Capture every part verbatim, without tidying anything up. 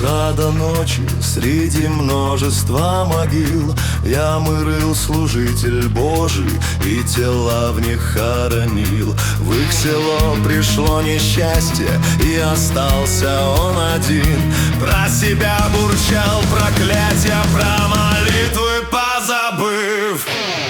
утра до ночи среди множества могил ямы рыл служитель Божий и тела в них хоронил. В их село пришло несчастье, и остался он один. Про себя бурчал проклятия, про молитвы позабыв.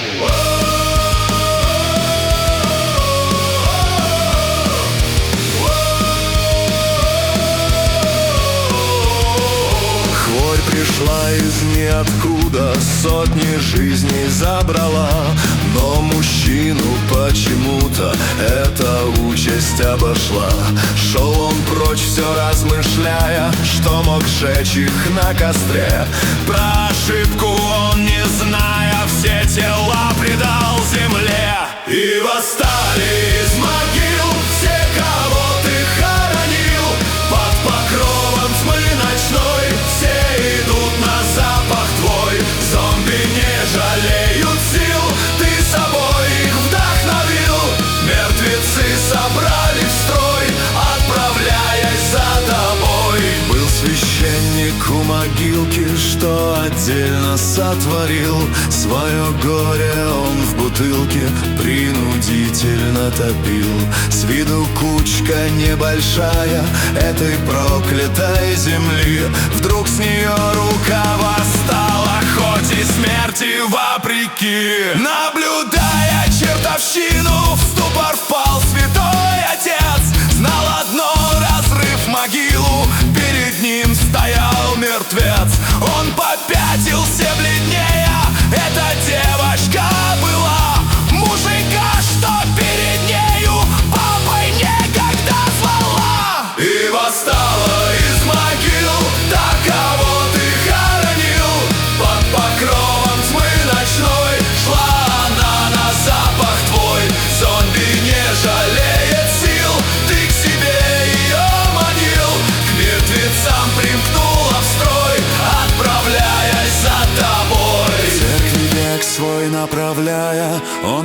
Пришла из ниоткуда, сотни жизней забрала, но мужчину почему-то эта участь обошла. Шел он прочь, все размышляя, что мог сжечь их на костре. Про ошибку он, не зная, все тела предал земле. И восстали из могил все, кого ты хоронил, под покровом тьмы ночной. Все идут на запах твой, зомби не жалеют сил, ты собой их вдохновил. Мертвецы собрали в строй, отправляясь за тобой. Был священник у могилки, что отдельно сотворил. Свое горе он в бутылке принудительно топил. С виду кучка небольшая этой проклятой земли. Вдруг с нее рука восстала, хоть и смерти вопреки. Наблюдая чертовщину, в ступор впал святой отец. Знал одно: разрыв могилу, перед ним стоял мертвец. Он попятился бледнее, эта девочка была мужика, что перед нею папой некогда звала. И восстала из могил та, кого ты хоронил, под покровом тьмы ночной. Шла она на запах твой, зомби не жалеет сил, ты к себе ее манил. К мертвецам примкнула в строй, отправляясь за тобой. В церкви век свой направляя, он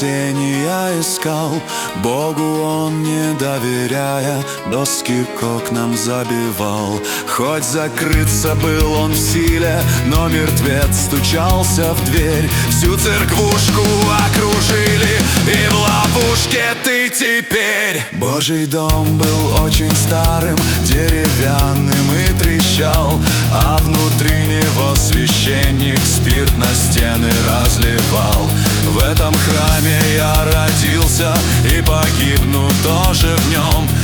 спасения искал. Богу он, не доверяя, доски к окнам забивал. Хоть закрыться был он в силе, но мертвец стучался в дверь. Всю церквушку окружили, и в ловушке ты теперь. Божий дом был очень старым, деревянным и трещал, а внутри него священник спирт на стены разливал. В этом храме я родился и погибну тоже в нем.